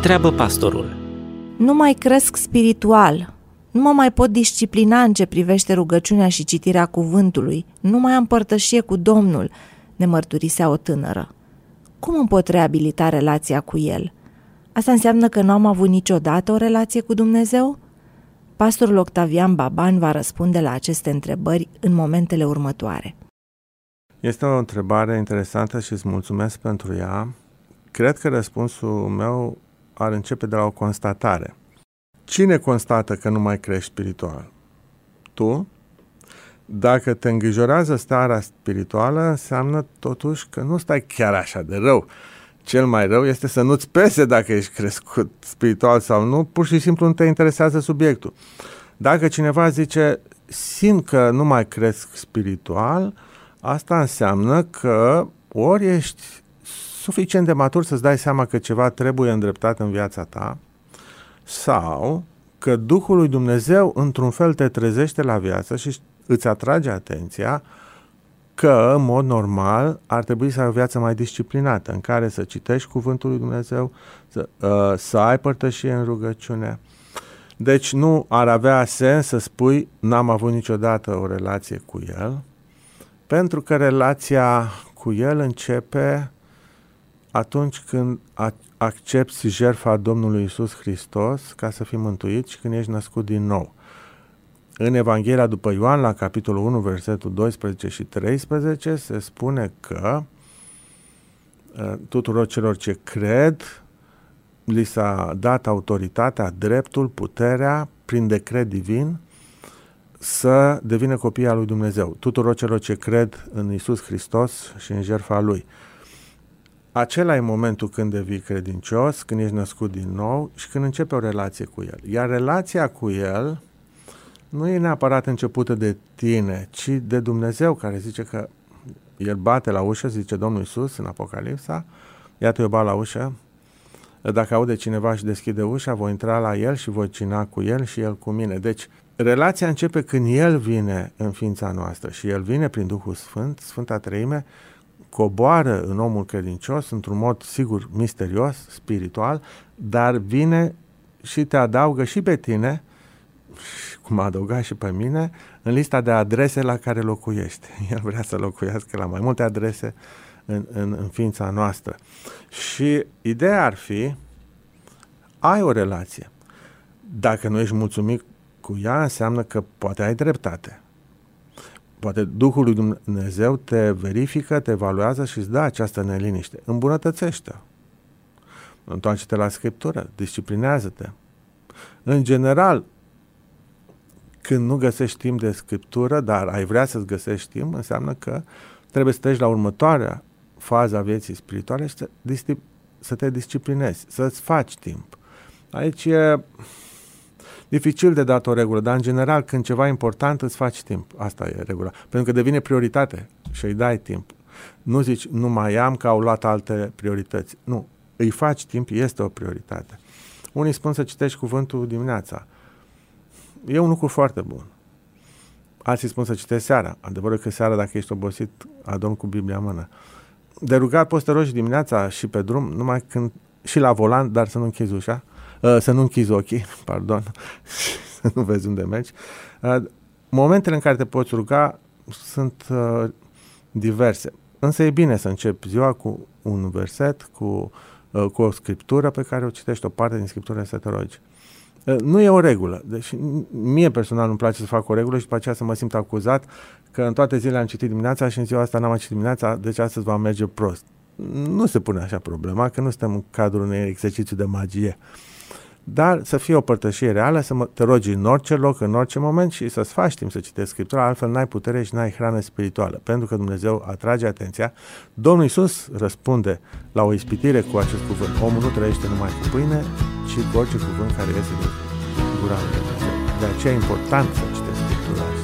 întreabă pastorul. Nu mai cresc spiritual, nu mă mai pot disciplina în ce privește rugăciunea și citirea cuvântului, nu mai am părtășie cu Domnul, ne mărturisea o tânără. Cum îmi pot reabilita relația cu El? Asta înseamnă că nu am avut niciodată o relație cu Dumnezeu? Pastorul Octavian Baban va răspunde la aceste întrebări în momentele următoare. Este o întrebare interesantă și îți mulțumesc pentru ea. Cred că răspunsul meu ar începe de la o constatare. Cine constată că nu mai crești spiritual? Tu? Dacă te îngrijorează starea spirituală, înseamnă totuși că nu stai chiar așa de rău. Cel mai rău este să nu-ți pese dacă ești crescut spiritual sau nu, pur și simplu nu te interesează subiectul. Dacă cineva zice, simt că nu mai cresc spiritual, asta înseamnă că ori ești suficient de matur să-ți dai seama că ceva trebuie îndreptat în viața ta, sau că Duhul lui Dumnezeu într-un fel te trezește la viață și îți atrage atenția că, în mod normal, ar trebui să ai o viață mai disciplinată, în care să citești Cuvântul lui Dumnezeu, să ai părtășie în rugăciune. Deci nu ar avea sens să spui, n-am avut niciodată o relație cu El, pentru că relația cu El începe atunci când accepți jertfa Domnului Iisus Hristos ca să fii mântuit și când ești născut din nou. În Evanghelia după Ioan, la capitolul 1, versetul 12 și 13, se spune că tuturor celor ce cred li s-a dat autoritatea, dreptul, puterea, prin decret divin, să devină copii al lui Dumnezeu. Tuturor celor ce cred în Iisus Hristos și în jertfa Lui. Acela e momentul când devii credincios, când ești născut din nou și când începe o relație cu El. Iar relația cu El nu e neapărat începută de tine, ci de Dumnezeu, care zice că El bate la ușă, zice Domnul Iisus în Apocalipsa, iată eu bat la ușă, dacă aude cineva și deschide ușa, voi intra la El și voi cina cu El și El cu mine. Deci, relația începe când El vine în ființa noastră și El vine prin Duhul Sfânt, Sfânta Treime, coboară în omul credincios într-un mod, sigur, misterios, spiritual, dar vine și te adaugă și pe tine, cum a adăugat și pe mine, în lista de adrese la care locuiești. El vrea să locuiască la mai multe adrese în ființa noastră. Și ideea ar fi, ai o relație. Dacă nu ești mulțumit cu ea, înseamnă că poate ai dreptate. Poate Duhul lui Dumnezeu te verifică, te evaluează și îți dă această neliniște. Îmbunătățește-o. Întoarce-te la Scriptură, disciplinează-te. În general, când nu găsești timp de Scriptură, dar ai vrea să-ți găsești timp, înseamnă că trebuie să treci la următoarea fază a vieții spirituale și să te disciplinezi, să-ți faci timp. Aici e dificil de dat o regulă, dar în general când ceva important îți faci timp. Asta e regula. Pentru că devine prioritate și îi dai timp. Nu zici, nu mai am că au luat alte priorități. Nu, îi faci timp, este o prioritate. Unii spun să citești cuvântul dimineața. E un lucru foarte bun. Alții spun să citești seara. Adevărul că seara, dacă ești obosit, adormi cu Biblia în mână. De rugat poți să te rogi dimineața și pe drum, numai când și la volan, dar să nu închizi ușa. Să nu închizi ochii, pardon, să nu vezi unde mergi. Momentele în care te poți ruga sunt diverse. Însă e bine să începi ziua cu un verset, cu o scriptură pe care o citești, o parte din scriptură să te rogi. Nu e o regulă. Deci mie personal nu-mi place să fac o regulă și după aceea să mă simt acuzat că în toate zilele am citit dimineața și în ziua asta n-am mai citit dimineața, deci astăzi va merge prost. Nu se pune așa problema, că nu suntem în cadrul unui exercițiu de magie. Dar să fie o părtășie reală, să te rogi în orice loc, în orice moment și să-ți faci timp să citești Scriptura, altfel n-ai putere și n-ai hrană spirituală. Pentru că Dumnezeu atrage atenția. Domnul Iisus răspunde la o ispitire cu acest cuvânt. Omul nu trăiește numai cu pâine, ci cu orice cuvânt care iese din gura lui Dumnezeu. De aceea e important să citești Scriptura.